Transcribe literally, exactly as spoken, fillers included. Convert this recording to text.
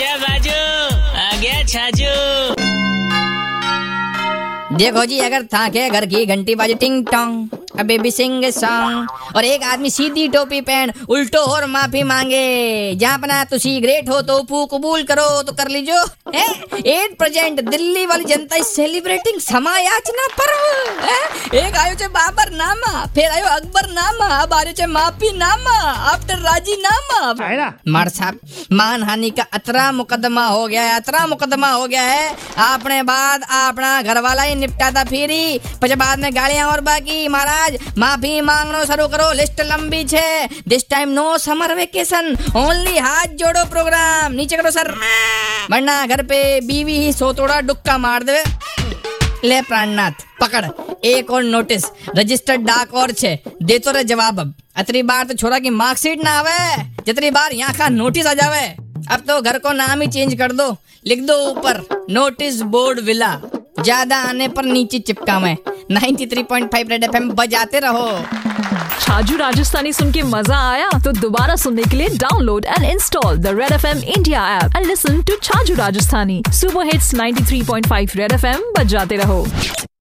आजा बाजू, आ गया छाजू। देखो जी, अगर थाके घर की घंटी बाजे टिंग Tong, a baby sing song, और एक आदमी सीधी टोपी पहन उल्टो और माफी मांगे, जहाँ अपना तुसी ग्रेट हो तो उपू कबूल करो तो कर लीजो। एट प्रेजेंट दिल्ली वाली जनता इज सेलिब्रेटिंग क्षमा याचना पर्व। एक आयो छे बाबर नामा, फिर आयो अकबर नामा, अब आयो छे माफी नामा, आफ्टर राजी नामा। मार साहब, मानहानि का अतरा मुकदमा हो गया है, अतरा मुकदमा हो गया है। आपने बाद अपना घर वाला ही निपटाता फिरी, પછી बाद में गालियां और बाकी। महाराज माफी मांगनो शुरू करो, लिस्ट लंबी छे। This time no summer vacation, only हाथ जोड़ो प्रोग्राम। नीचे करो सर, वरना घर पे बीवी ही सोतोड़ा डुक्का मार देवे। ले प्राणनाथ पकड़, एक और नोटिस, रजिस्टर्ड डाक और छे, दे तो रे जवाब। अब अतरी बार तो छोरा की मार्कशीट ना आवे, जितनी बार यहाँ का नोटिस आ जावे। अब तो घर को नाम ही चेंज कर दो, लिख दो ऊपर नोटिस बोर्ड विला। ज्यादा आने पर नीचे चिपका में ninety three point five red FM बजाते रहो। छाजू राजस्थानी सुन के मजा आया तो दोबारा सुनने के लिए download and install the red FM India app and listen to Chhaju Rajasthani. Super hits ninety three point five red FM बजाते रहो।